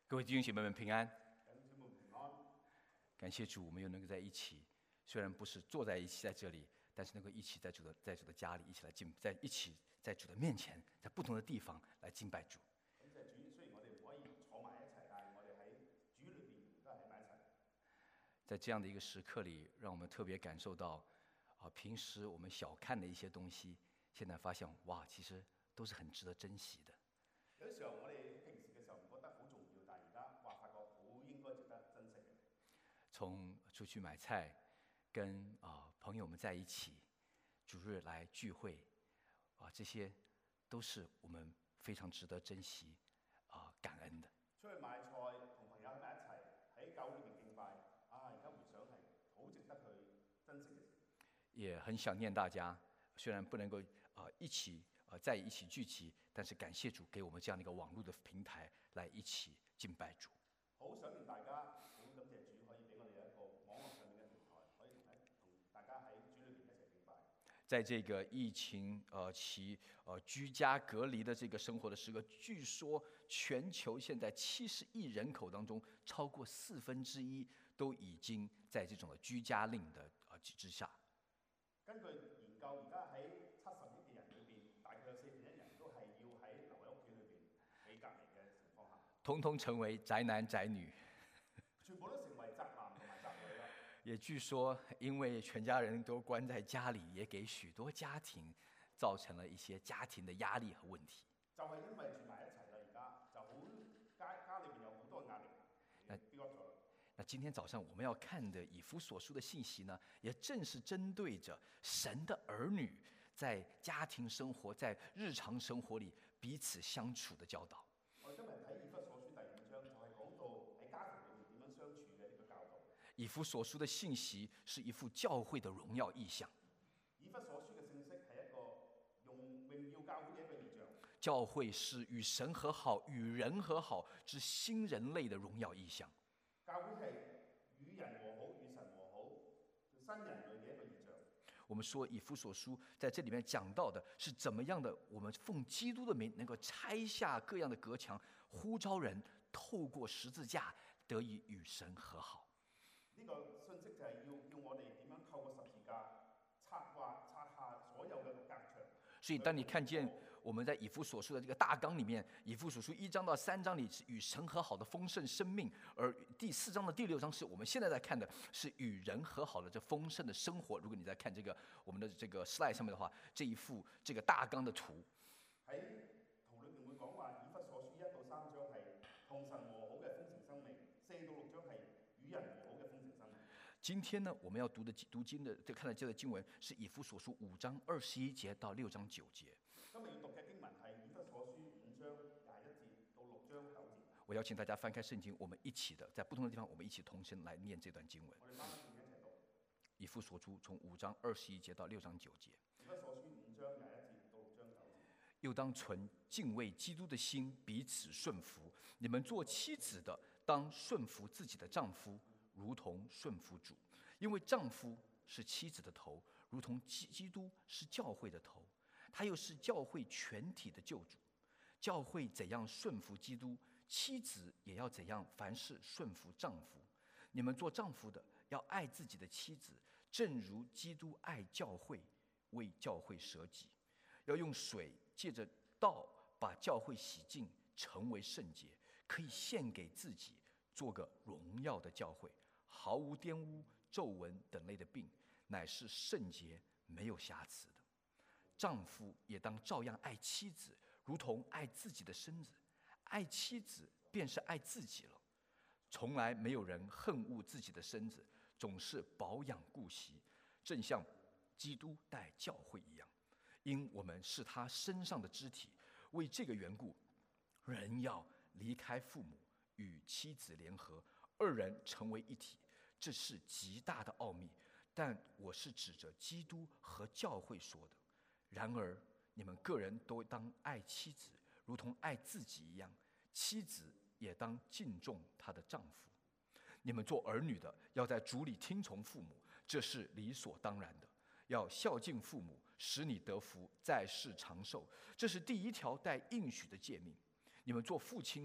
各位弟兄姐妹们平安， 弟兄姊妹平安。 感谢主，我们又能够在一起。虽然不是坐在一起在这里，但是能够一起在主的家里一起来在主的面前，在不同的地方来敬拜主。 感謝主，雖然我哋唔可以坐埋一齊，但係我哋喺主裏邊都係喺埋一齊。 在這樣的一個時刻裡，讓我們特別感受到，平時我們小看的一些東西，現在發現哇，其實都是很值得珍惜的。 有啲時候我哋平時嘅時候唔覺得好重要，但係而家發覺好應該值得珍惜嘅。 從出去買菜，跟朋友們在一起，主日來聚會，這些都是我們非常值得珍惜感恩的。 出去買菜，同朋友喺埋一齊，喺教會裏邊敬拜，而家回想係好值得去珍惜嘅事。 也很想念大家，雖然不能夠在一起聚集，但是感謝主給我們這樣的一個網絡的平台，來一起敬拜主。 好想念大家，好感謝主可以俾我哋有一個網絡上面嘅平台，可以同大家喺主裏邊一齊敬拜。 在這個疫情居家隔離的這個生活的時刻，據說全球現在70億人口當中，超過1/4都已經在這種的居家令的之下。 根據研究，而家喺70億嘅人裏邊，大概有1/4人都係要喺留喺屋企裏邊被隔離嘅情況下， 通通成為宅男宅女。 全部都成為宅男同埋宅女啦。 也據說，因為全家人都關在家裡，也給許多家庭造成了一些家庭的壓力和問題。 就係因為住埋一齊啦，而家就好家裏邊有好多壓力，標咗。 那今天早上我們要看的以弗所書的信息呢，也正是針對着神的兒女在家庭生活、在日常生活裡彼此相處的教導。 我哋今日睇以弗所書第5章，就係講到喺家庭裏面點樣相處嘅呢個教導。 以弗所書的信息是一幅教會的榮耀意象。 以弗所書嘅信息係一個用榮耀教會嘅一個異象。 教會是與神和好、與人和好之新人類的榮耀意象。 教會係與人和好、與神和好、新人類嘅一個異象。 我們說以弗所書在這裡面講到的是怎麼樣的，我們奉基督的名能夠拆下各樣的隔牆，呼召人透過十字架得以與神和好。 呢個信息就係要我哋點樣透過十字架拆下所有嘅隔牆。 所以當你看見我們在以弗所書的這個大綱裡面，以弗所書1章到3章裡是與神和好的豐盛生命，而第4章的第6章是我們現在在看的是與人和好的這豐盛的生活。如果你在看這個我們的這個 slide 上面的話，這一幅這個大綱的圖。 喺圖裏面會講話以弗所書1到3章係同神和好嘅豐盛生命，4到6章係與人和好嘅豐盛生命。 今天呢，我們要讀經的看的這個經文是以弗所書5章21節到6章9節。 今日要讀嘅經文係以弗所書5章21節到6章9節。 我邀請大家翻開聖經，我們一起的在不同的地方，我們一起同聲來念這段經文。 我哋翻返聖經一齊讀。 以弗所書從5章21節到6章9節。 以弗所書5章21節到6章9節。 又當存敬畏基督的心，彼此順服。你們做妻子的，當順服自己的丈夫，如同順服主，因為丈夫是妻子的頭，如同基督是教會的頭，他又是教會全體的救主。教會怎樣順服基督，妻子也要怎樣凡事順服丈夫。你們做丈夫的，要愛自己的妻子，正如基督愛教會，為教會捨己，要用水借着道把教會洗淨，成為聖潔，可以獻給自己，做個榮耀的教會，毫無玷污、皺紋等類的病，乃是聖潔、沒有瑕疵的。丈夫也當照樣愛妻子，如同愛自己的身子。愛妻子便是愛自己了。從來沒有人恨惡自己的身子，總是保養顧惜，正像基督待教會一樣。因我們是他身上的肢體，為這個緣故，人要離開父母，與妻子聯合，二人成為一體。這是極大的奧秘，但我是指着基督和教會說的。然而你們個人都當愛妻子，如同愛自己一樣，妻子也當敬重她的丈夫。你們做兒女的，要在主裡聽從父母，這是理所當然的。要孝敬父母，使你得福，在世長壽，這是第一條帶應許的誡命。你們做父親的，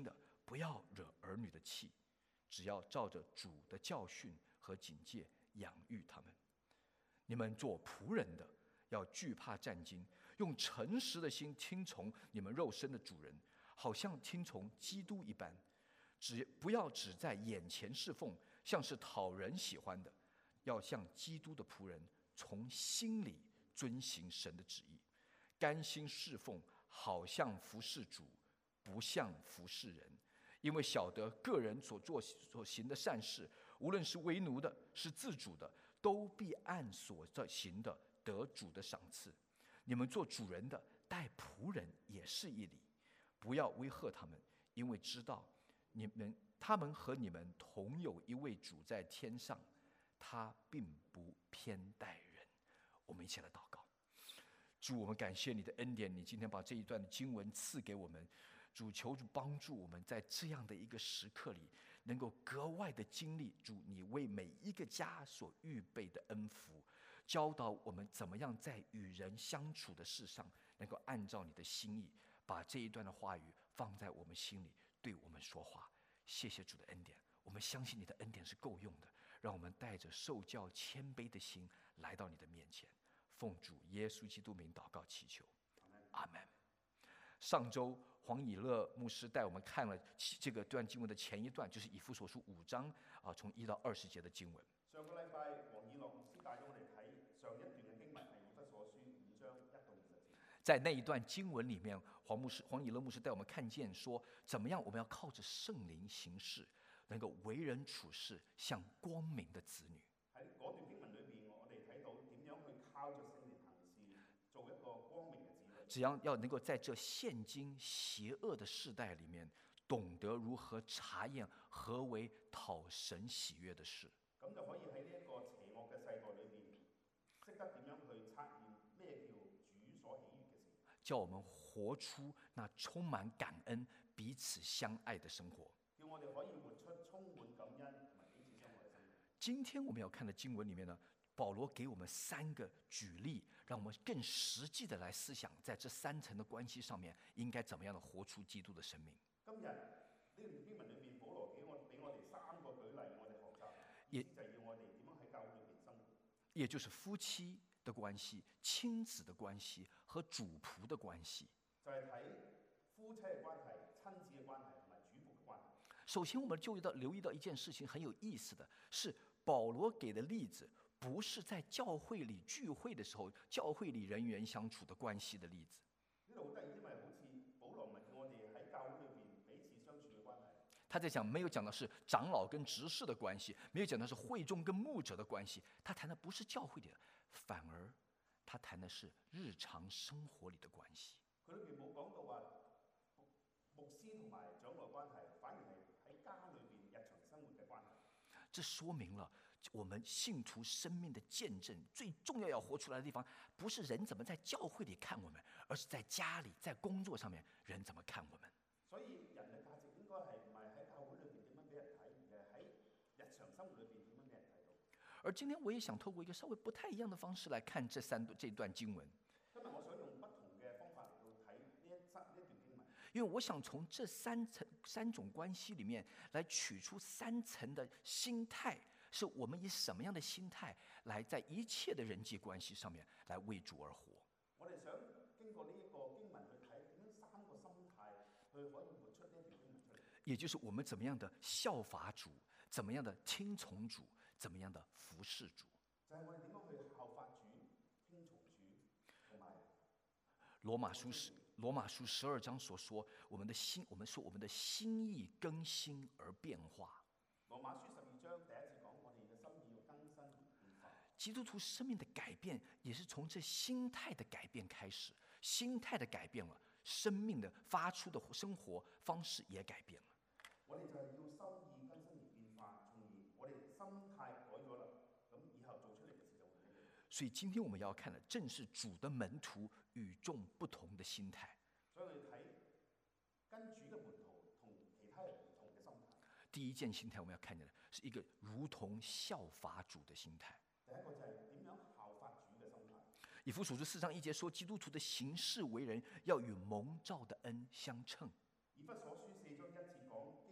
不要惹儿女的气，只要照着主的教训和警戒养育他们。你们做仆人的，要惧怕战兢，用诚实的心听从你们肉身的主人，好像听从基督一般。不要只在眼前侍奉，像是讨人喜欢的，要像基督的仆人，从心里遵行神的旨意，甘心侍奉，好像服侍主，不像服侍人。因为晓得个人所行的善事，无论是为奴的，是自主的，都必按所行的得主的赏赐。你们做主人的，待仆人也是一理，不要威吓他们，因为知道他们和你们同有一位主在天上，他并不偏待人。我们一起来祷告。主，我们感谢你的恩典，你今天把这一段的经文赐给我们。主，求主帮助我们在这样的一个时刻里，能够格外的经历主你为每一个家所预备的恩福，教导我们怎么样在与人相处的事上，能够按照你的心意，把这一段的话语放在我们心里，对我们说话。谢谢主的恩典，我们相信你的恩典是够用的，让我们带着受教谦卑的心来到你的面前。奉主耶稣基督名祷告祈求，阿们。上周黄以乐牧师带我们看了这个段经文的前一段，就是以弗所书5章从1到20节的经文。 上個禮拜黃以樂牧師帶咗我哋睇上一段嘅經文係以弗所書5章1到20節。 在那一段經文裡面，黃以樂牧師帶我們看見說，怎麼樣我們要靠着聖靈行事，能夠為人處事像光明的子女。 喺嗰段經文裏邊，我哋睇到點樣去靠着聖靈行事，做一個光明嘅子女。 只要能夠在這現今邪惡的世代裡面，懂得如何查驗何為討神喜悅的事， 咁就可以喺呢一個邪惡嘅世代裏邊，識得點樣去測驗咩叫主所喜悅嘅事。 叫我們活出那充滿感恩、彼此相愛的生活。 叫我哋可以活出充滿感恩同埋彼此相愛嘅生活。 今天我們要看的經文裡面呢，保羅給我們3個舉例，讓我們更實際的來思想，在這3層的關係上面，應該怎麼樣的活出基督的生命。 今日呢段經文裏邊，保羅俾我哋3個舉例，我哋學習，意思就係要我哋點樣喺教會裏邊生活。 也就是夫妻的關係、親子的關係和主僕的關係。 就係睇夫妻嘅關係、親子嘅關係同埋主僕嘅關係。 首先，我們就留意到一件事情很有意思的是，保羅給的例子不是在教會裡聚會的時候，教會裡人員相處的關係的例子。 呢度好得意，因為好似保羅唔係叫我哋喺教會裏邊彼此相處嘅關係。 他在講沒有講的是長老跟執事的關係，沒有講的是會眾跟牧者的關係，他談的不是教會裡的，反而他談的是日常生活裡的關係。 佢裏邊冇講到話牧師同埋長老關係，反而係喺家裏邊日常生活嘅關係。 這說明了我們信徒生命的見證，最重要活出來的地方，不是人怎麼在教會裡看我們，而是在家裡、在工作上面人怎麼看我們。 所以人嘅價值應該係唔係喺教會裏邊點樣俾人睇，而係喺日常生活裏邊點樣俾人睇到。 而今天我也想透過一個稍微不太一樣的方式來看這段經文。 今日我想用不同嘅方法嚟到睇呢一段經文， 因為我想從這三種關係裡面來取出3層的心態，是我們以什麼樣的心態來在一切的人際關係上面來為主而活。 我哋想經過呢一個經文去睇點樣3個心態去可以活出呢條經文出嚟。 也就是我們怎麼樣的效法主，怎麼樣的聽從主，怎麼樣的服侍主。 就係我哋點樣去效法主、聽從主，同埋羅馬書12章所說，我們的心意更新而變化。 羅馬書12章第1節講，我哋嘅心意要更新變化。 基督徒生命的改變，也是從這心態的改變開始。心態的改變了，生命的發出的生活方式也改變了。 我哋就係要心意更新而變化，從而我哋心態改咗啦，咁以後做出嚟嘅事就會唔一樣。 所以今天我們要看的正是主的門徒與眾不同的心態。 所以我哋睇跟主嘅門徒同其他人唔同嘅心態。 第一件心態我們要看見的是一個如同效法主的心態。 第一個就係點樣效法主嘅心態。 以弗所書4章1節說，基督徒的行事為人要與蒙召的恩相稱。 以弗所書4章1節講，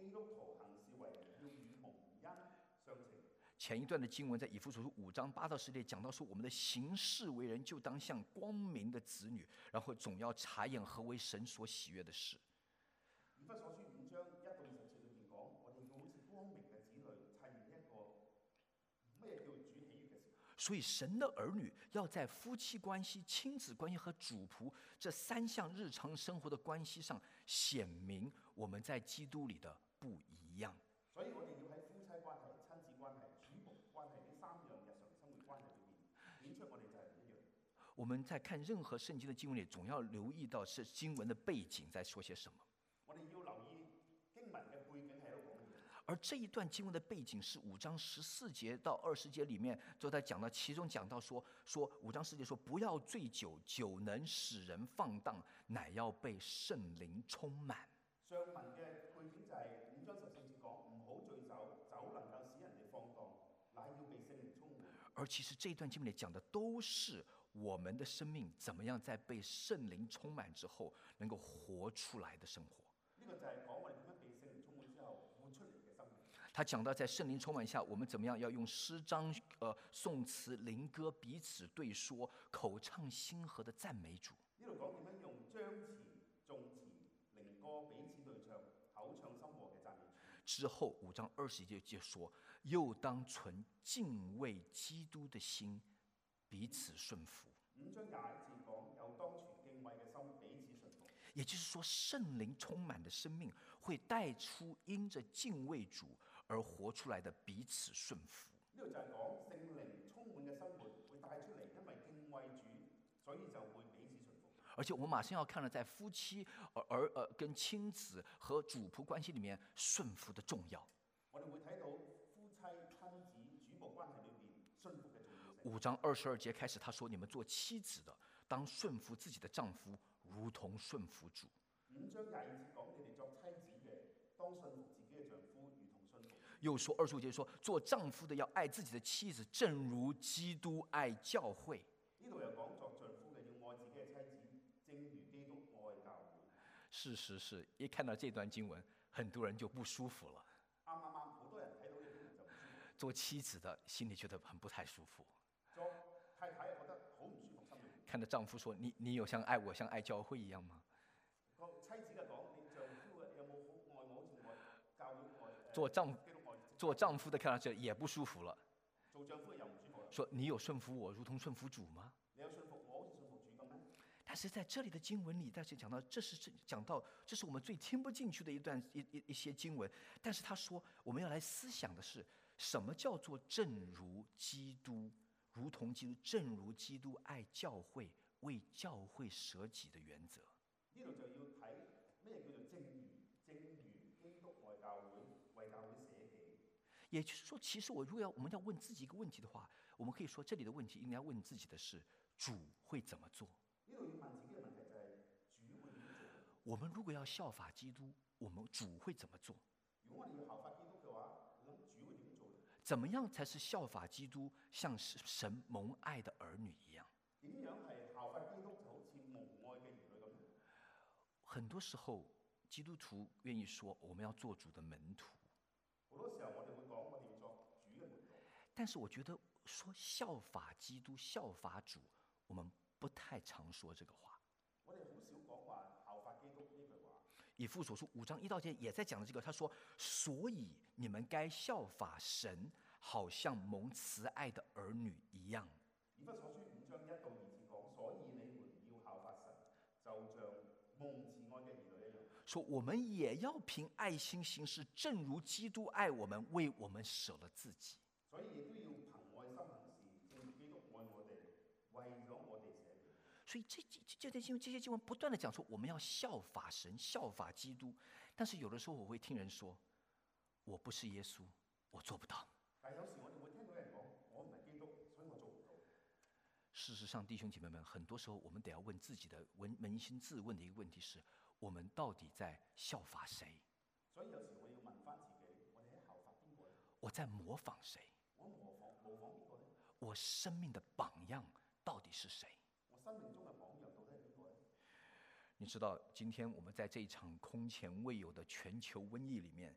基督徒行事為人要與蒙恩相稱。 前一段的經文在以弗所書5章8到10節講到說，我們的行事為人就當像光明的子女，然後總要察驗何為神所喜悅的事。 以弗所書5章1到20節裏邊講，我哋要好似光明嘅子女，察驗一個咩叫主喜悅嘅事。 所以神的兒女要在夫妻關係、親子關係和主僕這3項日常生活的關係上顯明我們在基督裡的不一樣。 所以我哋要喺夫妻關係、親子關係、主僕關係呢3樣日常生活關係裏邊顯出我哋就係唔一樣。 我們在看任何聖經的經文裡，總要留意到是經文的背景在說些什麼。 我哋要留意經文嘅背景喺度講乜嘢。 而這一段經文的背景是5章14節到20節裡面都在講到，其中講到說5章10節說，不要醉酒，酒能使人放蕩，乃要被聖靈充滿。 上文嘅背景就係5章14節講，唔好醉酒，酒能夠使人哋放蕩，乃要被聖靈充滿。 而其實這一段經文裡講的都是我們的生命怎麼樣在被聖靈充滿之後能夠活出來的生活。 呢個就係講我哋點樣被聖靈充滿之後活出嚟嘅生命。 他講到在聖靈充滿下，我們怎麼樣要用詩章、頌詞、靈歌彼此對說，口唱心和的讚美主。 呢度講點樣用章詞、頌詞、靈歌彼此對唱，口唱心和嘅讚美主。 之後5章20節就說，又當存敬畏基督的心，彼此順服。 5章21節講，又當存敬畏嘅心，彼此順服。 也就是說，聖靈充滿的生命會帶出因着敬畏主而活出來的彼此順服。 呢度就係講聖靈充滿嘅生活會帶出嚟，因為敬畏主，所以就會彼此順服。 而且我們馬上要看了，在夫妻跟親子和主僕關係裡面順服的重要。 我哋會睇到夫妻、親子、主僕關係裏邊順服嘅重要性。 5章22節開始，他說：你們做妻子的，當順服自己的丈夫，如同順服主。 5章22節講，你哋作妻子嘅，當順服自己嘅丈夫，如同順服。 又說25節說，做丈夫的要愛自己的妻子，正如基督愛教會。 呢度又講作丈夫嘅要愛自己嘅妻子，正如基督愛教會。 事實是一看到這段經文，很多人就不舒服了。 啱，好多人睇到呢段經文就唔舒服。 做妻子的心裡覺得很不太舒服。 做太太又覺得好唔舒服，心裏。 看到丈夫說：你有像愛我像愛教會一樣嗎？ 個妻子嘅講：你丈夫嘅有冇好愛我，好似愛教會愛做丈基督愛？ 做丈夫的看到這也不舒服了。 做丈夫又唔舒服啦。 說你有順服我，如同順服主嗎？ 你有順服我，好似順服主咁咩？ 但是在這裡的經文裡，但是講到這是我們最聽不進去的一些經文。但是他說，我們要來思想的是，什麼叫做正如基督，如同基督，正如基督愛教會，為教會捨己的原則。 呢度就要睇咩叫做正如基督愛教會，為教會捨己。 也就是說，其實我們要問自己一個問題的話，我們可以說這裡的問題應該要問自己的是：主會怎麼做？ 呢度要問自己嘅問題就係主會點做？ 我們如果要效法基督，我們主會怎麼做？ 如果我哋要效法基督嘅話，咁主會點做呢？ 怎麼樣才是效法基督，像神蒙愛的兒女一樣？ 點樣係效法基督就好似蒙愛嘅兒女咁呢？ 很多時候，基督徒願意說我們要做主的門徒。 好多時候我哋會講我哋要做主嘅門徒。 但是我覺得說效法基督、效法主，我們不太常說這個話。 我哋好少講話效法基督呢句話。 以弗所書5章1到節也在講這個，他說：所以你們該效法神，好像蒙慈愛的兒女一樣。 以弗所書5章1到2節講，所以你們要效法神，就像蒙慈愛嘅兒女一樣。 說我們也要憑愛心行事，正如基督愛我們，為我們捨了自己。 所以亦都要憑愛心行事，正如基督愛我哋，為咗我哋捨己。 所以這些經文不斷地講說，我們要效法神，效法基督。但是有的時候我會聽人說，我不是耶穌，我做不到。 但有時我哋會聽到人講，我唔係基督，所以我做唔到。 事實上，弟兄姐妹們，很多時候我們得要問自己的捫心自問的一個問題是：我們到底在效法誰？ 所以有時我要問翻自己，我哋喺效法邊個呢？ 我在模仿誰？ 我模仿邊個呢？ 我生命的榜樣到底是誰？ 我生命中嘅榜樣到底係邊個呢？ 你知道，今天我們在這一場空前未有的全球瘟疫裡面，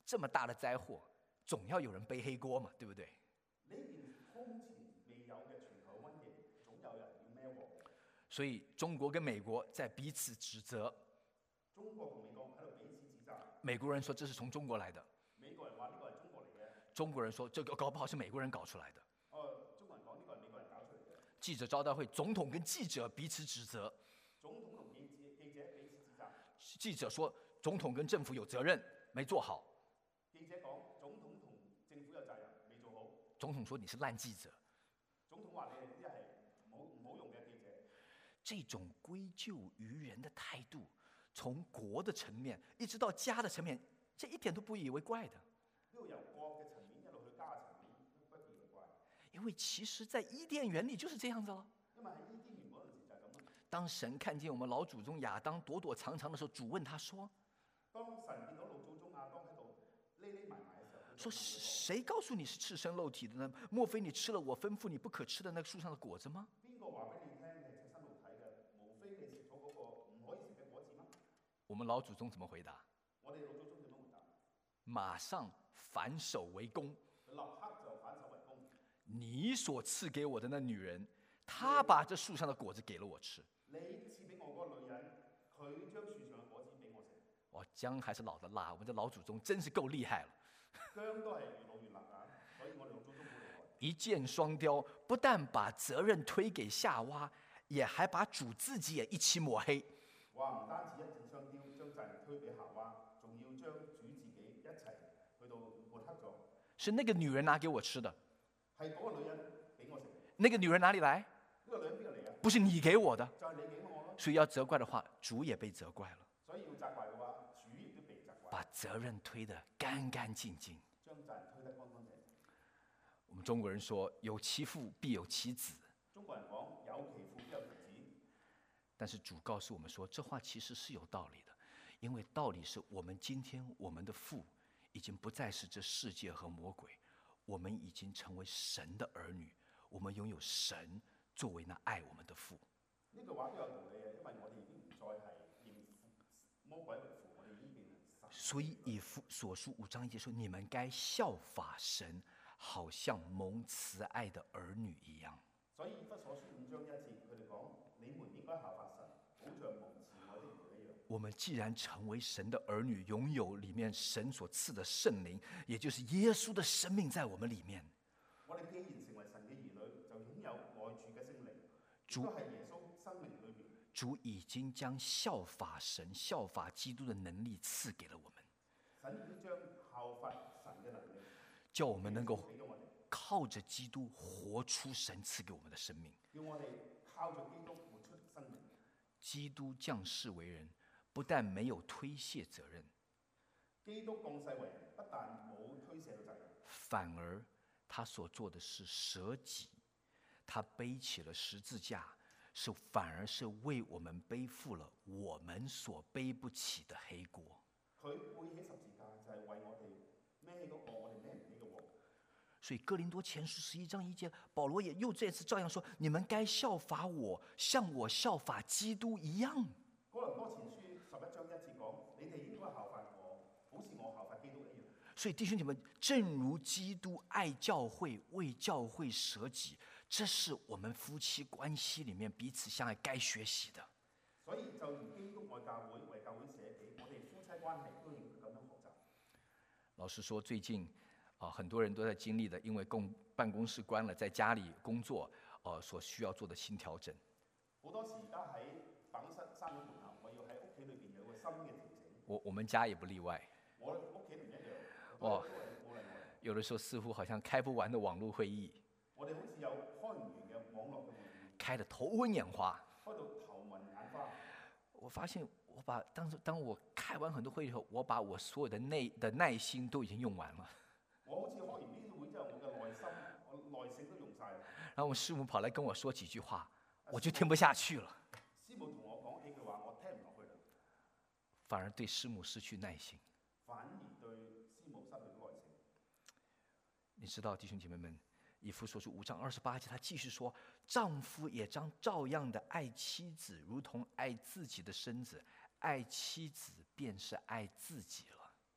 这么大的灾祸，总要有人背黑锅嘛，对不对？ 呢件空前未有嘅全球瘟疫，總有人要孭鑊。 所以中國跟美國在彼此指責， 中國同美國喺度彼此指責。 美國人說這是從中國來的， 美國人話呢個係中國嚟嘅。 中國人說這個搞不好是美國人搞出來的。 中國人講呢個係美國人搞出嚟嘅。 記者招待會，總統跟記者彼此指責。 總統同記者彼此指責。 記者說總統跟政府有責任，沒做好。 記者講總統同政府有責任，未做好。 總統說你是爛記者。 總統話你哋啲係唔好用嘅記者。 這種歸咎於人的態度，從國的層面一直到家的層面，這一點都不以為怪的。 呢個由國嘅層面一路去家嘅層面，不以為怪。 因為其實在伊甸園裡就是這樣子了。 因為喺伊甸園嗰陣時就係咁啦。 當神看見我們老祖宗亞當躲躲藏藏的時候，主問他說： 當神見到老祖宗亞當喺度匿埋嘅時候， 說誰告訴你是赤身露體的呢？莫非你吃了我吩咐你不可吃的那個樹上的果子嗎？ 邊個話俾你聽係赤身露體嘅？無非你食咗嗰個唔可以食嘅果子嗎？ 我們老祖宗怎麼回答？ 我哋老祖宗點樣回答？ 馬上反手為攻。 立刻就反手為攻。 你所賜給我的那女人，她把這樹上的果子給了我吃。 你賜俾我嗰個女人，佢將樹上嘅果子俾我食。 哇，薑還是老的辣，我們這老祖宗真是夠厲害了。 薑都係越老越辣啊！所以我哋老祖宗好厲害。 一箭雙雕，不但把責任推給夏娃，也還把主自己也一起抹黑。 話唔單止一箭雙雕，將責任推俾夏娃，仲要將主自己一齊去到抹黑咗。 是那個女人拿給我吃的。 係嗰個女人俾我食。 那個女人哪裡來？ 呢個女人邊個嚟啊？ 不是你給我的。 就係你給我咯。 所以要責怪的話，主也被責怪了。 所以要責怪嘅話，主亦都被責怪。 把責任推得乾乾淨淨。 將責任推得乾乾淨淨。 我們中國人說有其父必有其子。 中國人講有其父必有其子。 但是主告訴我們說，這話其實是有道理的，因為道理是我們今天我們的父已經不再是這世界和魔鬼，我們已經成為神的兒女，我們擁有神作為那愛我們的父。 呢句話都有道理嘅，因為我哋已經唔再係認魔鬼為父，我哋已經變成神。 所以以弗所書5章1節說，你們該效法神，好像蒙慈愛的兒女一樣。 所以以弗所書5章1節，佢哋講：你們應該效法神，好像蒙慈愛的兒女一樣。 我們既然成為神的兒女，擁有裡面神所賜的聖靈，也就是耶穌的生命在我們裡面。 我哋既然成為神嘅兒女，就擁有內住嘅聖靈，亦都係耶穌生命裏面。 主已經將效法神、效法基督的能力賜給了我們。 神已經將效法神嘅能力， 叫我們能夠靠着基督活出神賜給我們的生命。 要我哋靠着基督活出生命。 基督降世為人，不但沒有推卸責任， 基督降世為人，不但冇推卸到責任， 反而他所做的是捨己，他背起了十字架，反而是為我們背負了我們所背不起的黑鍋。 佢背起十字架就係為我哋孭起嗰個我哋孭唔起嘅鑊。 所以哥林多前書11章1節，保羅也又這次照樣說：你們該效法我，像我效法基督一樣。 哥林多前書11章1節講：你哋應該效法我，好似我效法基督一樣。 所以弟兄姐妹，正如基督愛教會，為教會捨己，這是我們夫妻關係裡面彼此相愛該學習的。 所以就如基督愛教會，為教會捨己，我哋夫妻關係都應該咁樣學習。 老實說，最近很多人都在經歷的，因為辦公室關了，在家裡工作，所需要做的新調整。 好多時而家喺辦公室閂咗門口，我要喺屋企裏邊有個新嘅調整。 我們家也不例外。 我屋企唔一樣。都係冇例外。 有的時候似乎好像開不完的網絡會議。 我哋好似有開唔完嘅網絡嘅會議。 開得頭昏眼花。 開到頭暈眼花。我發現當我開完很多會以後，我把我所有的耐心都已經用完了。 我好似開完呢啲會之後，我嘅耐性都用晒。 然後我師母跑來跟我說幾句話，我就聽不下去了。 師母同我講幾句話，我聽唔落去了。 反而對師母失去耐心。 反而對師母失去耐性。 你知道弟兄姐妹們，以弗所書5章28節，他繼續說：丈夫也照樣的愛妻子，如同愛自己的身子，愛妻子便是愛自己了。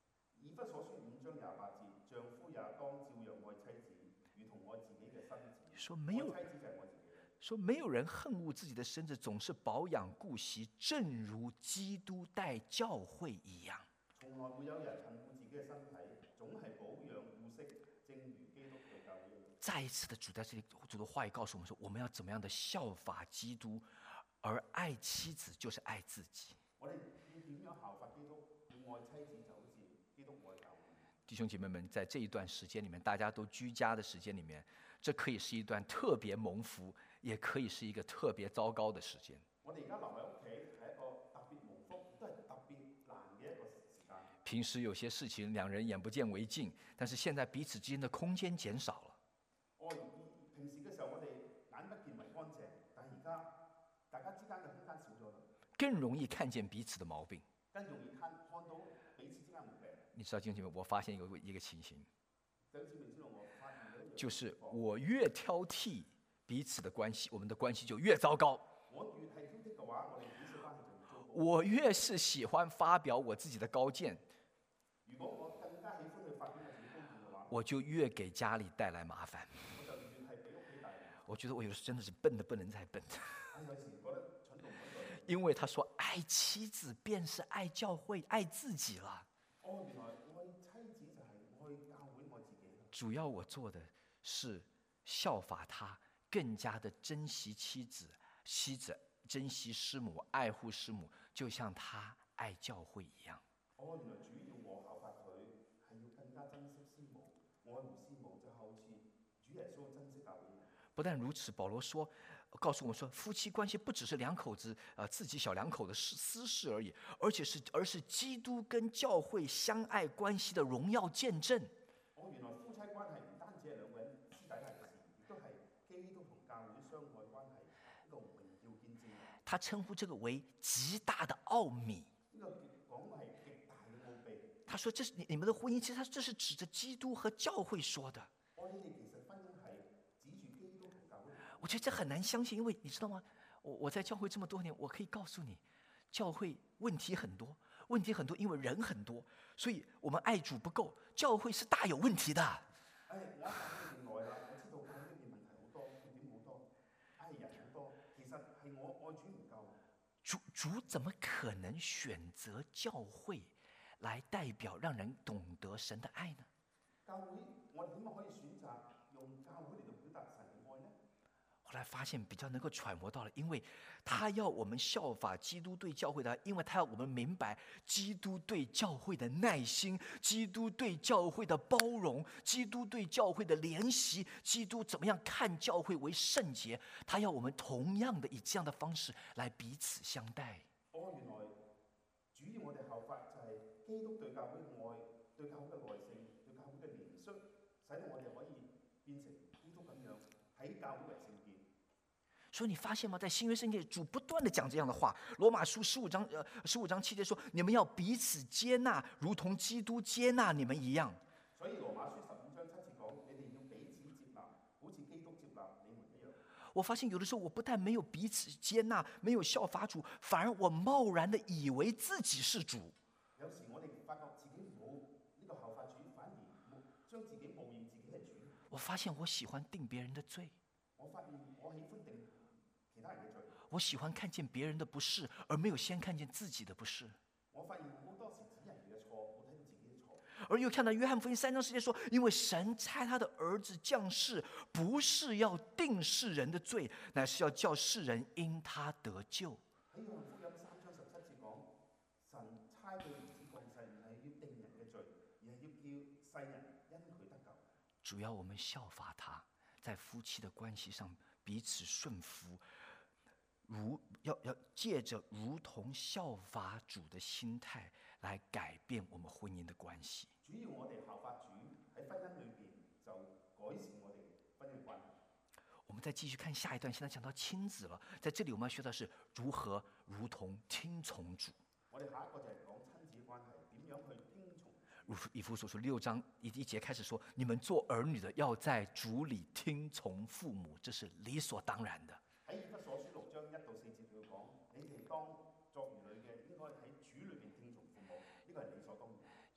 以弗所書5章28節，丈夫也當照樣愛妻子，如同愛自己嘅身子。 說沒有愛妻子就係愛自己。 說沒有人恨惡自己的身子，總是保養顧惜，正如基督待教會一樣。 從來沒有人恨惡自己嘅身體，總係保養顧惜，正如基督對教會一樣。 再一次的主在這裡，主的話語告訴我們說，我們要怎麼樣的效法基督，而愛妻子就是愛自己。 我哋要點樣效法基督？要愛妻子就好似基督愛教會。 弟兄姐妹們，在這一段時間裡面，大家都居家的時間裡面，這可以是一段特別蒙福，也可以是一個特別糟糕的時間。 我哋而家留喺屋企係一個特別蒙福，都係特別難嘅一個時間。 平時有些事情兩人眼不見為淨，但是現在彼此之間的空間減少了。 平時嘅時候我哋眼不見為乾淨，但係而家大家之間嘅空間少咗啦， 更容易看見彼此的毛病。 更容易看到彼此之間嘅毛病。 你知道，弟兄姐妹，我發現一個情形， 弟兄姊妹知道我發現咗一樣就是我越挑剔彼此的關係，我們的關係就越糟糕。 我越係挑剔嘅話，我哋彼此關係就越糟糕。 我越是喜歡發表我自己的高見， 如果我更加喜歡去發表我自己高見嘅話， 我就越給家裡帶來麻煩。 我就越係俾屋企帶來。 我覺得我有時真的是笨的不能再笨。 我有時覺得蠢到唔得。 因為他說愛妻子便是愛教會、愛自己了。 哦，原來愛妻子就係愛教會、愛自己。 主要我做的是效法他，更加的珍惜妻子，珍惜師母，愛護師母，就像他愛教會一樣。 哦，原來主要我效法佢，係要更加珍惜師母，愛護師母，就好似主耶穌珍惜教會。 不但如此，保羅說，告訴我們說，夫妻關係不只是兩口子自己小兩口的私事而已，而是基督跟教會相愛關係的榮耀見證。 哦，原來夫妻關係唔單止係兩個人私底下嘅事，亦都係基督同教會相愛關係一個榮耀見證。 他稱呼這個為極大的奧秘。 呢個講係極大嘅奧秘。 他說：這是你們的婚姻，其實這是指着基督和教會說的。 哦，你哋其實婚姻係指住基督同教會。 我覺得這很難相信，因為你知道嗎？我在教會這麼多年，我可以告訴你，教會問題很多，因為人很多，所以我們愛主不夠，教會是大有問題的。 我喺教會咁耐啦，我知道教會嘅問題好多，缺點好多，人好多，其實係我愛主唔夠。 主怎麼可能選擇教會來代表讓人懂得神的愛呢？ 教會，我點樣可以選擇用教會嚟到表達神嘅愛呢？ 後來發現比較能夠揣摩到了，因為他要我們效法基督對教會的愛，因為他要我們明白基督對教會的耐心，基督對教會的包容，基督對教會的憐惜，基督怎麼樣看教會為聖潔，他要我們同樣的以這樣的方式來彼此相待。 哦，原來主要我哋效法就係基督對教會嘅愛，對教會嘅耐性，對教會嘅憐恤，使到我哋可以變成基督咁樣喺教會為聖潔。 所以你發現嗎？在新約聖經，主不斷地講這樣的話。羅馬書15章7節說：你們要彼此接納，如同基督接納你們一樣。 所以羅馬書15章7節講：你哋要彼此接納，好似基督接納你們一樣。 我發現有的時候，我不但沒有彼此接納，沒有效法主，反而我貿然地以為自己是主。 有時我哋發覺自己冇呢個效法主，反而將自己冒認自己係主。 我發現我喜歡定別人的罪。 我發現我喜歡定其他人嘅罪。 我喜歡看見別人的不是，而沒有先看見自己的不是。 我發現好多時指人嘅錯，冇睇到自己嘅錯。 而又看到約翰福音3章10節說，因為神差他的兒子降世，不是要定世人的罪，乃是要叫世人因他得救。 喺約翰福音3章17節講，神差佢兒子降世，唔係要定人嘅罪，而係要叫世人因佢得救。 主要我們效法他，在夫妻的關係上彼此順服，要借着如同效法主的心態來改變我們婚姻的關係。 主要我哋效法主喺婚姻裏邊就改善我哋婚姻關係。 我們再繼續看下一段，現在講到親子了。在這裡我們要學的是如何如同聽從主。 我哋下一個就係講親子關係，點樣去聽從。 以弗所書6章一節開始說，你們做兒女的要在主裡聽從父母，這是理所當然的。 喺以弗所書6章1到4節佢講，你哋當作兒女嘅應該喺主裏邊聽從父母，呢個係理所當然。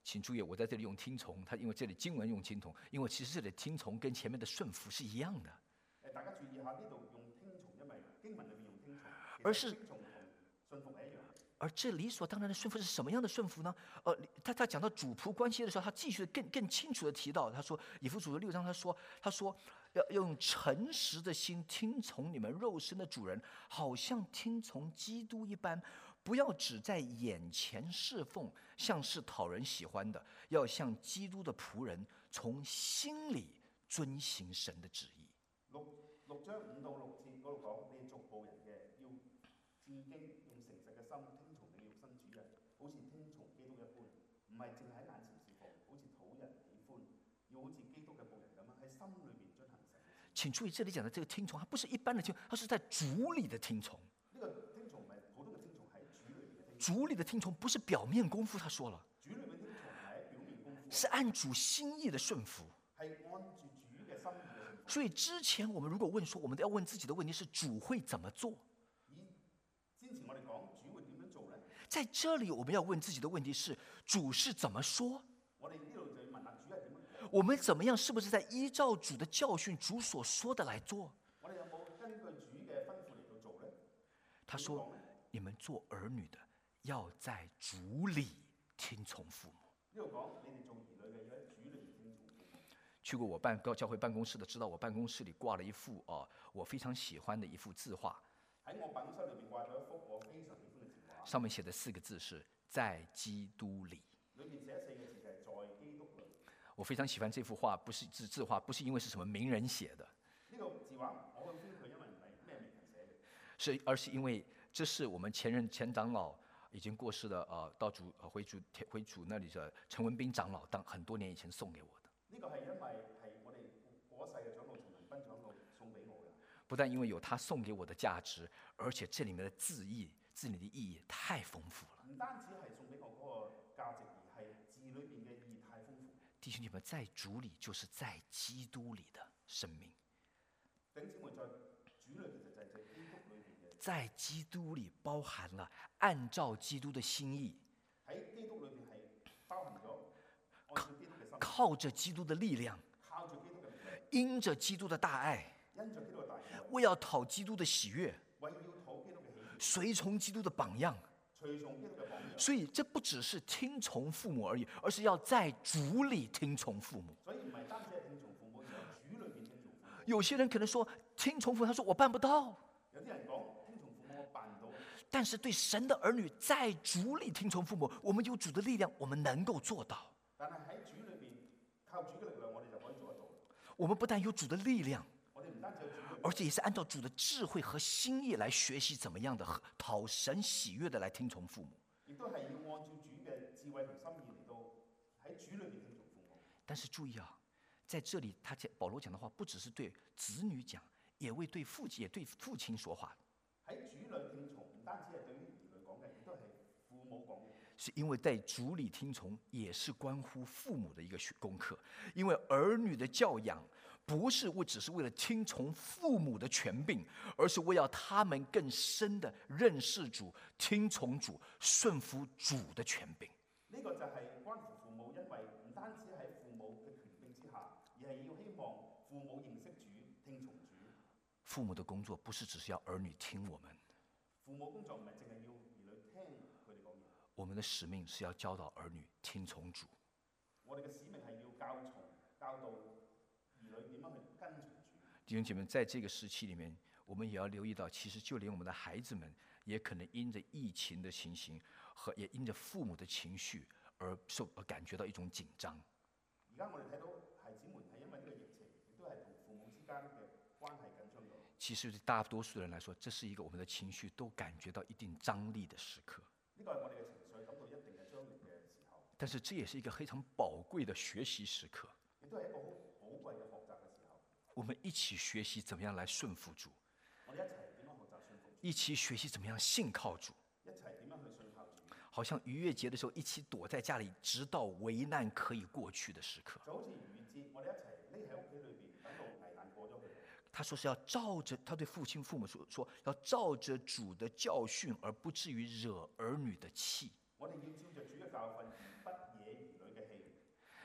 请注意，我在这里用听从，他因为这里经文用听从，因为其实这里听从跟前面的顺服是一样的。 大家注意下呢度用聽從，因為經文裏面用聽從， 而是聽從同信服係一樣嘅。 而这理所当然的顺服是什么样的顺服呢？他讲到主仆关系的时候，他继续更清楚的提到，他说以弗所的6章，他说要用诚实的心听从你们肉身的主人，好像听从基督一般。不要只在眼前侍奉，像是討人喜歡的，要像基督的僕人，從心裡遵行神的旨意。 六章5到6節嗰度講，你做僕人嘅要戰經用誠實嘅心聽從你肉身主人，好似聽從基督一般，唔係淨喺眼前侍奉，好似討人喜歡，要好似基督嘅僕人咁樣喺心裏面遵行神。 請注意，這裡講的這個聽從，它不是一般的聽從，它是在主裡的聽從。 呢個聽從唔係普通嘅聽從，喺主裏面嘅聽從。 主裡的聽從不是表面功夫，他說了， 主裏面聽從唔係表面功夫， 是按主心意的順服。 係按住主嘅心意嘅順服。 所以之前我們如果問說，我們要問自己的問題是主會怎麼做？ 先前我哋講主會點樣做呢？ 在這裡我們要問自己的問題是主是怎麼說？ 我哋呢度就要問下主係點樣講。 我們怎麼樣？是不是在依照主的教訓、主所說的來做？ 我哋有冇根據主嘅吩咐嚟到做呢？ 他說：你們做兒女的，要在主裡聽從父母。 呢度講你哋做兒女嘅要喺主裏面聽從父母。 去過我教會辦公室的，知道我辦公室裡掛了一幅我非常喜歡的一幅字畫。 喺我辦公室裏面掛咗一幅我非常喜歡嘅字畫。 上面寫的4個字是在基督裡。 裏面寫4個字就係在基督裏。 我非常喜歡這幅畫，不是字畫，不是因為是什麼名人寫的。 呢個字畫我好中意佢，因為唔係咩名人寫嘅。 而是因為這是我們前長老已經過世的到回主那裡的陳文彬長老很多年以前送給我的。 呢個係因為係我哋過世嘅長老陳文彬長老送俾我嘅。 不但因為有他送給我的價值，而且這裡面的字裡的意義太豐富了。 唔單止係送俾我嗰個價值，而係字裏面嘅意義太豐富。 弟兄姐妹，在主裡就是在基督裡的生命。 弟兄姊妹，在主裏其實就係在基督裏面嘅。 在基督裡包含了按照基督的心意， 喺基督裏面係包含咗按照基督嘅心意， 靠着基督的力量， 靠住基督嘅力量， 因着基督的大愛， 因着基督嘅大愛， 為要討基督的喜悅， 為要討基督嘅喜悅， 隨從基督的榜樣。 隨從基督嘅榜樣。 所以這不只是聽從父母而已，而是要在主裡聽從父母。 所以唔係單止係聽從父母，而係主裏面聽從父母。 有些人可能說聽從父母，他說我辦不到。 有啲人講聽從父母我辦唔到， 但是對神的兒女在主裡聽從父母，我們有主的力量，我們能夠做到。 但係喺主裏面靠主嘅力量，我哋就可以做得到。 我們不但有主的力量， 我哋唔單止有主嘅力量， 而且也是按照主的智慧和心意來學習怎麼樣的討神喜悅的來聽從父母。 亦都係要按照主嘅智慧同心意嚟到喺主裏面聽從父母。 但是注意啊，在這裡保羅講的話，不只是對子女講，也對父親說話。 喺主裏聽從，唔單止係對於兒女講嘅，亦都係父母講嘅。 是因為在主裡聽從，也是關乎父母的一個功課。因為兒女的教養，不是只是為了聽從父母的權柄，而是為要他們更深的認識主、聽從主、順服主的權柄。 呢個就係關乎父母，因為唔單止喺父母嘅權柄之下，而係要希望父母認識主、聽從主。 父母的工作不是只是要兒女聽我們， 父母工作唔係淨係要兒女聽佢哋講嘢。 我們的使命是要教導兒女聽從主。 我哋嘅使命係要教導兒女點樣去跟從主。 弟兄姐妹，在這個時期裡面，我們也要留意到，其實就連我們的孩子們，也可能因着疫情的情形，和也因着父母的情緒而感覺到一種緊張。 而家我哋睇到孩子們係因為呢個疫情，亦都係同父母之間嘅關係緊張咗。 其實對大多數人來說，這是一個我們的情緒都感覺到一定張力的時刻。 呢個係我哋嘅情緒感到一定嘅張力嘅時候。 但是這也是一個非常寶貴的學習時刻。 亦都係一個好寶貴嘅學習嘅時候。 我們一起學習怎麼樣來順服主。 我哋一齊點樣學習順服主？ 一起學習怎麼樣信靠主。 一齊點樣去信靠主？ 好像逾越節的時候，一起躲在家裡，直到危難可以過去的時刻。 就好似逾越節，我哋一齊匿喺屋企裏邊，等到危難過咗去。 他說是要照着，他對父母說要照着主的教訓，而不至於惹兒女的氣。 我哋要照着主嘅教訓，而不惹兒女嘅氣。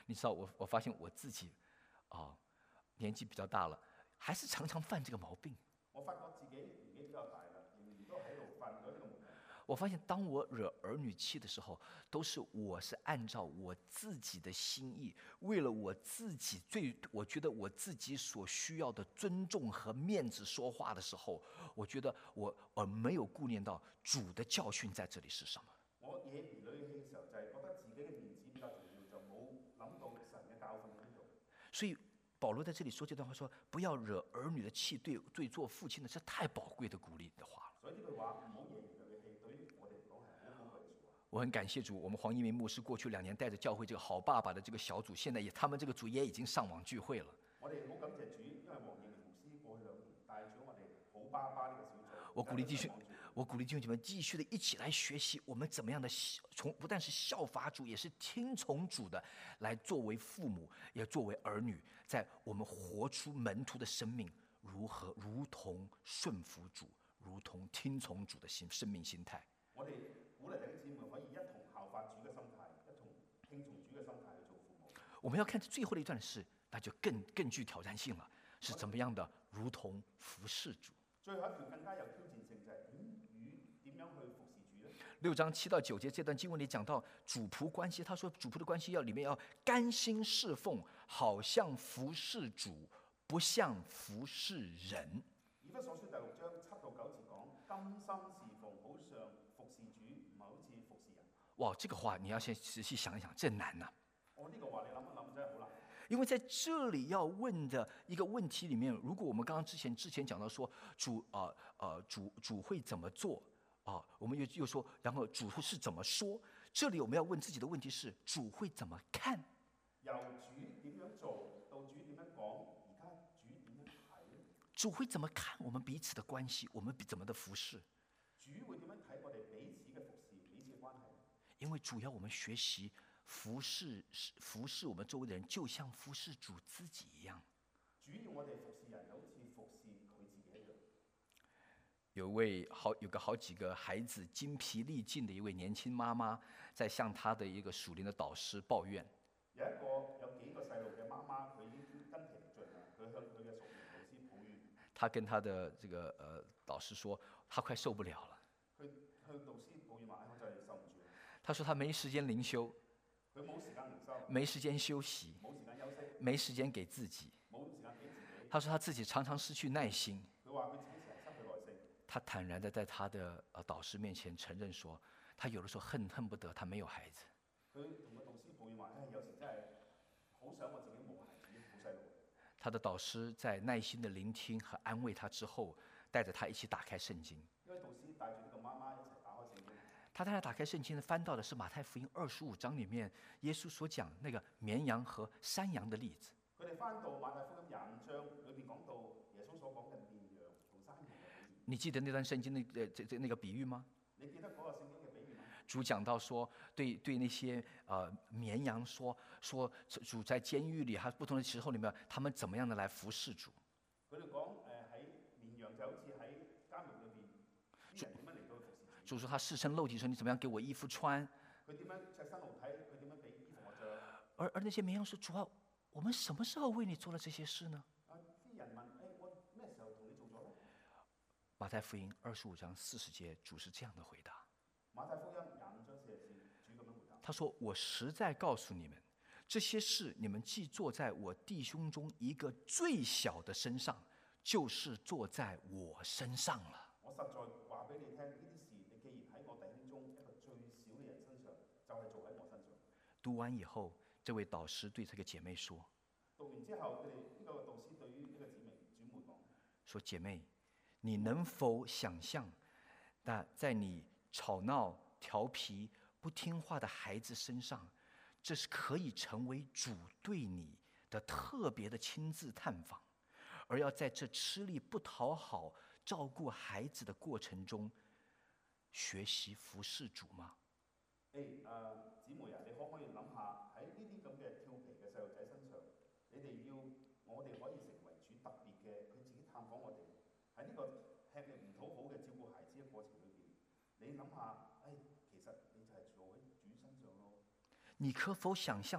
你知道我发现我自己年纪比较大了，还是常常犯这个毛病。 我發覺自己年紀比較大啦，仍然都喺度犯咗呢個毛病。 我發現當我惹兒女氣的時候，我是按照我自己的心意，為了我自己我覺得我自己所需要的尊重和面子說話的時候，我覺得我沒有顧念到主的教訓在這裡是什麼。 我惹兒女氣嘅時候，就係覺得自己嘅面子比較重要，就冇諗到神嘅教訓喺邊度。 所以保羅在這裡說這段話說，不要惹兒女的氣，對做父親的是太寶貴的鼓勵的話了。 所以呢句話唔好惹兒女嘅氣，對於我哋嚟講係好寶貴嘅説話。 我很感謝主，我們黃一鳴牧師過去2年帶着教會這個好爸爸的這個小組，現在他們這個組也已經上網聚會了。 我哋好感謝主，因為黃應明牧師過去2年帶咗我哋好爸爸呢個小組。 我鼓勵弟兄姐妹繼續的一起來學習，我們怎麼樣的不但是效法主，也是聽從主的，來作為父母，也作為兒女，在我們活出門徒的生命，如同順服主，如同聽從主的生命心態。 我哋鼓勵弟兄姊妹可以一同效法主嘅心態，一同聽從主嘅心態去做父母。 我們要看最後的一段是，那就更具挑戰性了，是怎麼樣的，如同服侍主。 最後一段更加有挑戰性，就係點樣去服侍主呢 ？6章7到9節這段經文裡講到主僕關係，他說主僕的關係裡面要甘心侍奉，好像服侍主，不像服侍人。 以弗所書第6章7到9節講，甘心侍奉，好像服侍主，唔係好似服侍人。 哇，這個話你要先仔細想一想，這難啊！ 呢個話你諗一諗真係好難。 因為在這裡要問的一個問題裡面，如果我們剛剛之前講到說主會怎麼做我們又說，然後主是怎麼說？這裡我們要問自己的問題是：主會怎麼看？ 由主點樣做到主點樣講，而家主點樣睇？ 主會怎麼看我們彼此的關係？我們怎麼的服侍？ 主會點樣睇我哋彼此嘅服侍、彼此嘅關係？ 因為主要我們學習服侍我們周圍的人，就像服侍主自己一樣。 主要我哋服侍人，好似服侍佢自己一樣。 有個好幾個孩子精疲力盡的一位年輕媽媽，在向她的一個屬靈的導師抱怨。 有幾個細路嘅媽媽，佢已經筋疲力盡啦，佢向佢嘅屬靈導師抱怨。 她跟她的這個導師說，她快受不了了。 佢向導師抱怨話：我就係受唔住。 她說她沒時間靈修。 佢冇時間靈修。 沒時間休息。 冇時間休息。 沒時間給自己。 冇時間給自己。 她說她自己常常失去耐心。 佢話佢自己成日失去耐性。 他坦然地在他的導師面前承認說，他有的時候恨不得他沒有孩子。 佢同個導師抱怨話：有時真係好想我自己冇孩子，好細路。 他的導師在耐心的聆聽和安慰他之後，帶着他一起打開聖經。 因為導師帶住呢個媽媽一齊打開聖經。 他當然打開聖經，翻到的是馬太福音25章裡面耶穌所講那個綿羊和山羊的例子。 佢哋翻到馬太福音25章裏邊講到耶穌所講嘅綿羊同山羊。 你記得那段聖經那個比喻嗎？ 你記得嗰個聖經嘅比喻嗎？ 主講到說，對那些綿羊說主在監獄裡，還不同的時候裡面，他們怎麼樣的來服侍主？ 佢哋講喺綿羊就好似喺監獄裏邊，啲人點樣嚟到服侍主？ 主說他赤身露體說，你怎麼樣給我衣服穿？ 佢點樣赤身露體？佢點樣俾衣服我着？ 而那些綿羊說：主啊，我們什麼時候為你做了這些事呢？ 啲人問：我咩時候同你做咗咧？ 馬太福音25章40節，主是這樣的回答。 馬太福音25章40節，主咁樣回答。 他說：我實在告訴你們，這些事你們既做在我弟兄中一個最小的身上，就是做在我身上了。 我實在話俾你聽，呢啲事你既然喺我弟兄中一個最小嘅人身上，就係做喺我身上。 讀完以後，這位導師對這個姐妹說： 讀完之後，佢哋呢個導師對於呢個姊妹講： 說姐妹，你能否想象，那在你吵鬧、調皮、不聽話的孩子身上，這是可以成為主對你的特別的親自探訪，而要在這吃力不討好照顧孩子的過程中，學習服侍主嗎？ 姊妹啊，你可唔可以諗下喺呢啲咁嘅調皮嘅細路仔身上，我哋可以成為主特別嘅，佢自己探訪我哋喺呢個吃力唔討好嘅照顧孩子嘅過程裏邊，你諗下，其實你就係做喺主身上咯。 你可否想象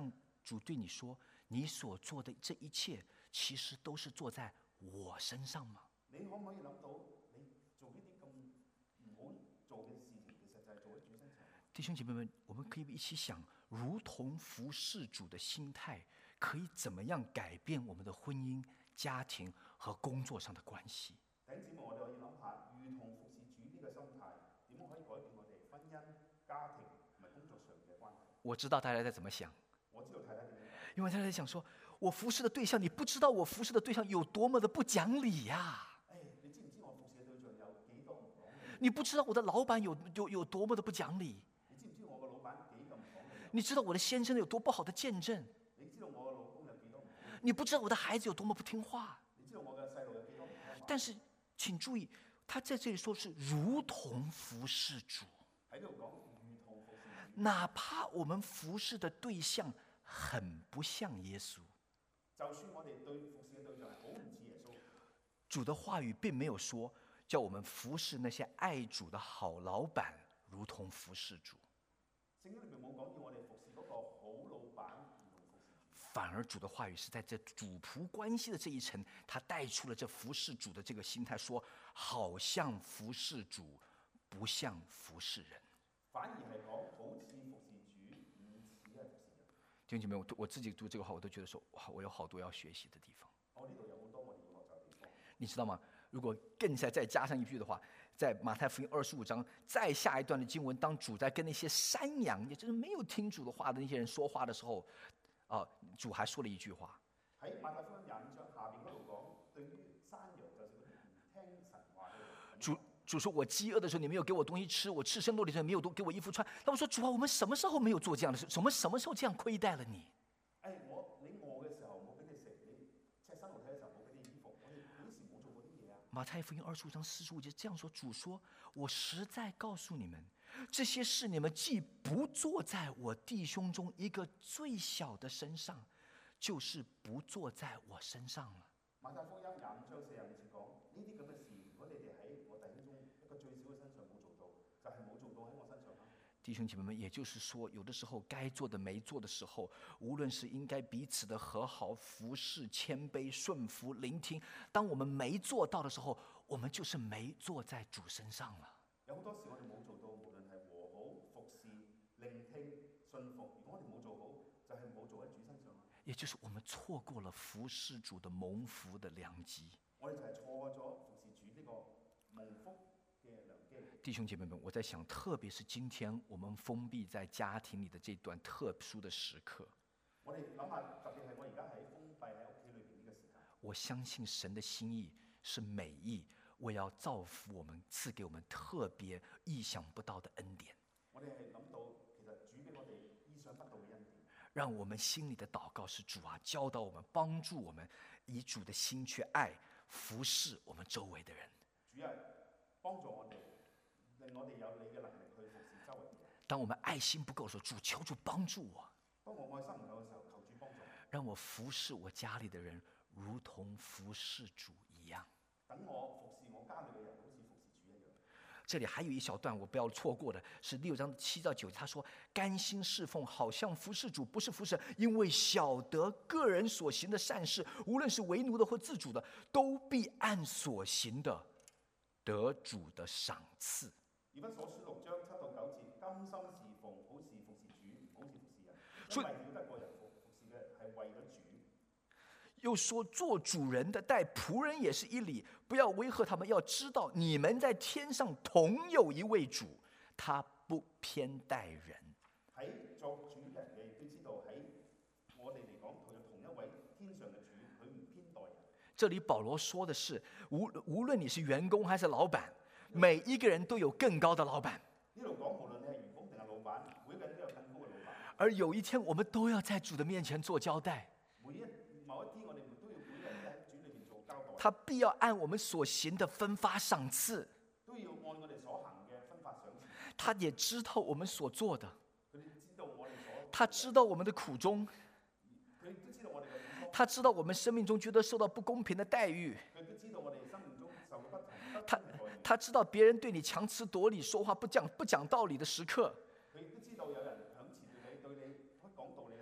主对你說：你所做的這一切，其實都是做在我身上嗎？ 你可唔可以諗到你做呢啲咁唔好做嘅事情，其實就係做喺主身上？ 弟兄姐妹們，我們可以一起想，如同服侍主的心態，可以怎麼樣改變我們的婚姻、家庭和工作上的關係？ 弟兄姊妹，我哋可以諗下，如同服侍主呢個心態，點樣可以改變我哋婚姻、家庭同埋工作上嘅關係？ 我知道大家在怎麼想， 我知道太太點樣講， 因為太太想說，我服侍的對象，你不知道我服侍的對象有多麼的不講理呀！ 你知唔知我服侍嘅對象有幾多唔講理？ 你不知道我的老闆有多麼的不講理？ 你知唔知我個老闆幾咁唔講理？ 你知道我的先生有多不好的見證？ 你知道我個老公有幾多唔好？ 你不知道我的孩子有多麼不聽話？ 你知道我嘅細路有幾多唔聽話？ 但是請注意，他在這裡說是如同服侍主， 喺呢度講如同服侍主， 哪怕我們服侍的對象很不像耶穌， 就算我哋對服侍嘅對象係好唔似耶穌， 主的話語並沒有說叫我們服侍那些愛主的好老闆，如同服侍主。 聖經裏面冇講要我哋服侍嗰個好老闆如同服侍主， 反而主的話語是在這主僕關係的這一層，他帶出了這服侍主的這個心態，說好像服侍主，不像服侍人。 反而係講好似服侍主，唔似係服侍人。 弟兄姐妹，我自己讀這個話，我都覺得說，哇，我有好多要學習的地方。 我呢度有好多我哋要學習嘅地方。 你知道嗎？如果更再加上一句的話，在馬太福音25章再下一段的經文，當主在跟那些山羊，也就是沒有聽主的話的那些人說話的時候，主還說了一句話。 喺馬太福音25章下邊嗰度講，對於山羊就是嗰啲唔聽神話嘅人。 主說：我飢餓的時候，你沒有給我東西吃；我赤身露體的時候，沒有給我衣服穿。他們說：主啊，我們什麼時候沒有做這樣的事？我們什麼時候這樣虧待了你？ 你餓嘅時候冇俾你食，你赤身露體嘅時候冇俾你衣服，我哋幾時冇做過啲嘢啊？ 馬太福音25章45節這樣說：主說，我實在告訴你們，這些事你們既不做在我弟兄中一個最小的身上，就是不做在我身上了。 馬太福音25章45節講，呢啲咁嘅事，如果你哋喺我弟兄中一個最小嘅身上冇做到，就係冇做到喺我身上啦。 弟兄姐妹們，也就是說，有的時候該做的沒做的時候，無論是應該彼此的和好、服侍、謙卑、順服、聆聽，當我們沒做到的時候，我們就是沒做在主身上了。 有好多時我哋冇做到，無論係和好、服侍、聆聽、順服，如果我哋冇做好，就係冇做喺主身上啦。 也就是我們錯過了服侍主的蒙福的良機。 我哋就係錯過咗服侍主呢個蒙福嘅良機。 弟兄姐妹們，我在想，特別是今天我們封閉在家庭裡的這段特殊的時刻， 我哋諗下，特別係我而家喺封閉喺屋企裏邊呢個時間， 我相信神的心意是美意，為要造福我們，賜給我們特別意想不到的恩典。 我哋係諗到，其實主俾我哋意想不到嘅恩典。 讓我們心裡的禱告是：主啊，教導我們，幫助我們，以主的心去愛服侍我們周圍的人。 主啊，幫助我哋，令我哋有你嘅能力去服侍周圍嘅人。 當我們愛心不夠的時候，主求主幫助我。 當我愛心唔夠嘅時候，求主幫助我。 讓我服侍我家裡的人，如同服侍主一樣。 等我服侍我家裏嘅人，好似服侍主一樣。 這裡還有一小段我不要錯過的，是6章7到9節，他說：甘心侍奉，好像服侍主，不是服侍，因為曉得個人所行的善事，無論是為奴的或自主的，都必按所行的得主的賞賜。 以弗所書6章7到9節，甘心侍奉，好似服侍主，唔好似服侍人，因為曉得個人服侍嘅係為咗主。 又說做主人的待僕人也是一理，不要威嚇他們，要知道你們在天上同有一位主，他不偏待人。 喺作主人嘅亦都知道，喺我哋嚟講，佢有同一位天上嘅主，佢唔偏待人。 這裡保羅說的是，無論你是員工還是老闆，每一個人都有更高的老闆。 呢度講無論你係員工定係老闆，每個人都有更高嘅老闆。 而有一天，我們都要在主的面前做交代。 某一天，我哋都要每個人喺主裏面做交代。 他必要按我們所行的分發賞賜。 都要按我哋所行嘅分發賞賜。 他也知道我們所做的， 佢哋知道我哋所。 他知道我們的苦衷， 佢都知道我哋嘅苦衷。 他知道我們生命中覺得受到不公平的待遇。 佢都知道我哋生命中受到不公平嘅待遇。 他知道別人對你強詞奪理、說話不講道理的時刻。 佢都知道有人強詞奪理對你不講道理嘅時候。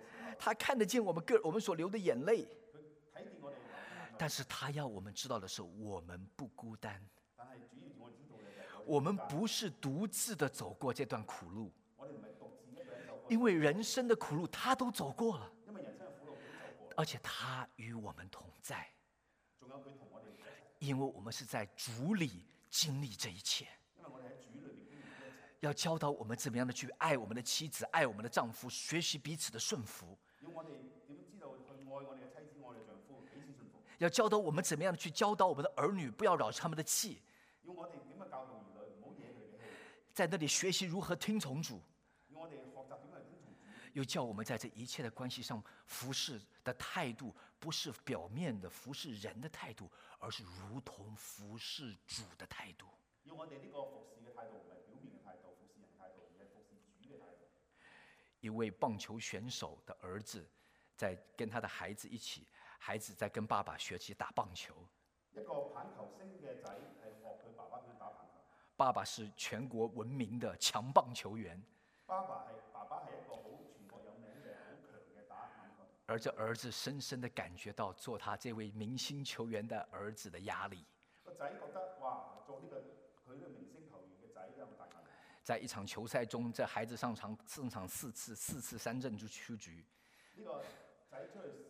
他看得见我们所流的眼泪， 佢睇見我哋流眼淚。 但是他要我们知道的是，我们不孤單， 但係主要我哋知道嘅就係我们不是独自的走過這段苦路， 我哋唔係獨自一個人走過， 因為人生的苦路他都走過了， 因為人生嘅苦路佢都走過， 而且他與我們同在， 仲有佢同我哋一齊， 因為我們是在主裏經歷這一切。 因為我哋喺主裏邊經歷呢一切， 要教導我們怎麼樣的去愛我們的妻子，愛我們的丈夫，學習彼此的順服。 要我哋點知道去愛我哋嘅妻子、愛我哋嘅丈夫，彼此順服。 要教導我們怎麼樣的去教導我們的兒女，不要擾他們的氣。 要我哋點樣教導兒女，唔好惹佢哋嘅氣。 在那裡學習如何聽從主。 要我哋學習點樣去聽從主。 又叫我們在這一切的關係上服侍的態度，不是表面的服侍人的態度，而是如同服侍主的態度。 要我哋呢個服侍嘅態度唔係表面嘅態度，服侍人態度，而係服侍主嘅態度。 一位棒球選手的兒子在跟他的孩子一起，孩子在跟爸爸學習打棒球。 一個棒球星嘅仔係學佢爸爸點樣打棒球。 爸爸是全國聞名的強棒球員。 爸爸係一個好全國有名嘅好強嘅打棒球。 而這兒子深深地感覺到做他這位明星球員的兒子的壓力。 個仔覺得哇，做呢個佢呢個明星球員嘅仔有咁大壓力。 在一場球賽中，這孩子上場4次三振出局。 呢個仔出去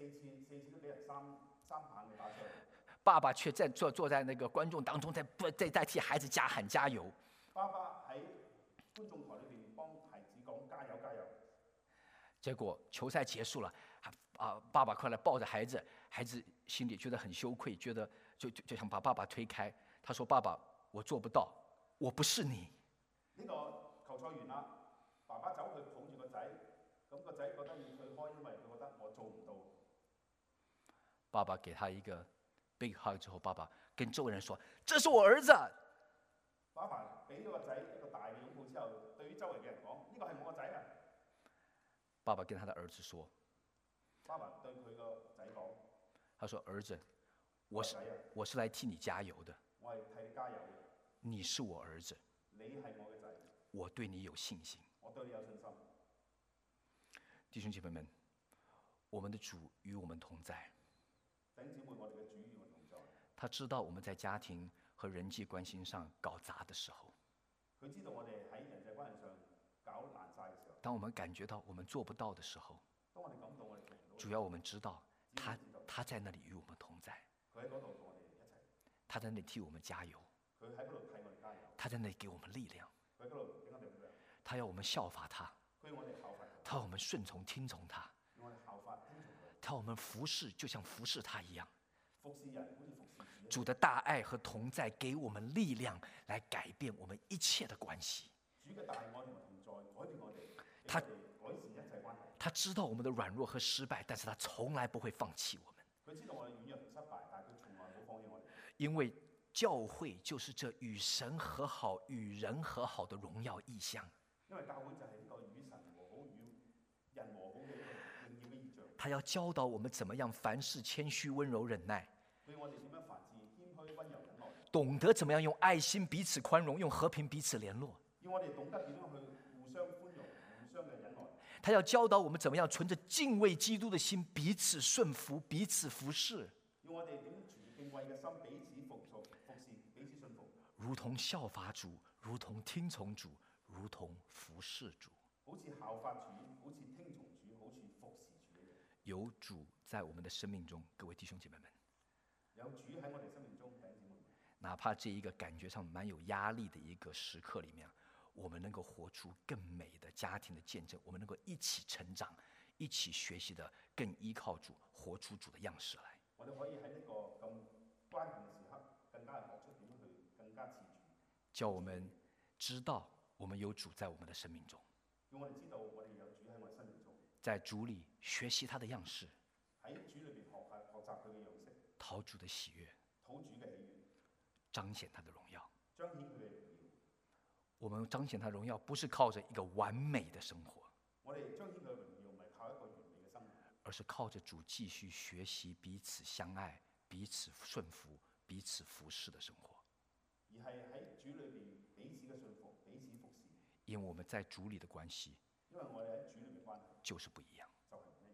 4次都俾人三棒嘅打出嚟。 爸爸卻坐在那個觀眾當中，在替孩子喊加油。 爸爸喺觀眾台裏邊幫孩子講加油加油。 結果球賽結束了，爸爸快來抱着孩子，孩子心裡覺得很羞愧，覺得就想把爸爸推開。他說：爸爸，我做不到，我不是你。 呢個球賽完啦，爸爸走去抱住個仔，咁個仔覺得要退開，因為佢覺得我做唔到。 爸爸給他一個 big hug 之後，爸爸跟周圍人說：這是我兒子。 爸爸俾咗個仔一個大嘅擁抱之後，對於周圍嘅人講：呢個係我個仔啊！ 爸爸跟他的兒子說： 爸爸對佢個仔講： 他說兒子，我是來替你加油的。 我係替你加油嘅。 你是我兒子。 你係我嘅仔， 我對你有信心。 我對你有信心。 弟兄姐妹們，我們的主與我們同在。 弟兄姊妹，我哋嘅主與我同在。 他知道我們在家庭和人際關係上搞砸的時候， 佢知道我哋喺人際關係上搞爛晒嘅時候， 當我們感覺到我們做不到的時候， 當我哋感到我哋做唔到， 主要我們知道他在那裡與我們同在。 佢喺嗰度同我哋一齊， 他在那裡替我們加油。 佢喺嗰度替我哋加油。 他在那裡給我們力量。 佢喺嗰度俾我哋力量。 他要我們效法他。 佢要我哋效法佢。 他要我們順從聽從他。 要我哋效法聽從佢。 他要我們服侍，就像服侍他一樣。 服侍人好似服侍主。 主的大愛和同在給我們力量，來改變我們一切的關係。 主嘅大愛同埋同在改變我哋， 他改善一切關係。 他知道我們的軟弱和失敗，但是他從來不會放棄我們。 佢知道我哋軟弱同失敗，但係佢從來冇放棄我哋。 因為教會就是這與神和好、與人和好的榮耀意象。 因為教會就係呢個與神和好、與人和好嘅一個榮耀嘅意象。 他要教導我們怎麼樣凡事謙虛、溫柔、忍耐。 對我哋點樣凡事謙虛、溫柔、忍耐。 懂得怎麼樣用愛心彼此寬容，用和平彼此聯絡。 要我哋懂得點樣去互相寬容、互相嘅忍耐。 他要教導我們怎麼樣存着敬畏基督的心，彼此順服、彼此服侍。 要我哋點存敬畏嘅心，彼此服侍、彼此順服。 如同效法主，如同聽從主，如同服侍主。 好似效法主，好似聽從主，好似服侍主一樣。 有主在我們的生命中，各位弟兄姐妹們。 有主喺我哋生命中，弟兄姊妹。 哪怕這一個感覺上蠻有壓力的一個時刻裡面，我們能夠活出更美的家庭的見證，我們能夠一起成長，一起學習的更依靠主，活出主的樣式來。 我哋可以喺呢個咁關鍵嘅時刻，更加學出點樣去更加似主。 叫我們知道我們有主在我們的生命中。 叫我哋知道我哋有主喺我哋生命中。 在主裡學習他的樣式。 喺主裏邊學習佢嘅樣式。 討主的喜悅。 討主嘅喜悅。 彰顯他的榮耀。 彰顯佢嘅榮耀。 我們彰顯他的榮耀，不是靠着一個完美的生活。 我哋彰顯佢嘅榮耀，唔係靠一個完美嘅生活， 而是靠着主繼續學習彼此相愛、彼此順服、彼此服侍的生活。 而係喺主裏邊彼此嘅順服、彼此服侍。 因為我們在主裡的關係， 因為我哋喺主裏面關係就是不一樣。 就係唔一樣。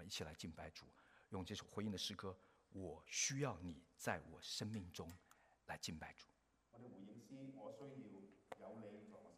一起来敬拜主，用这首回应的诗歌，我需要你在我生命中来敬拜主。 我哋回應詩，我需要有你作為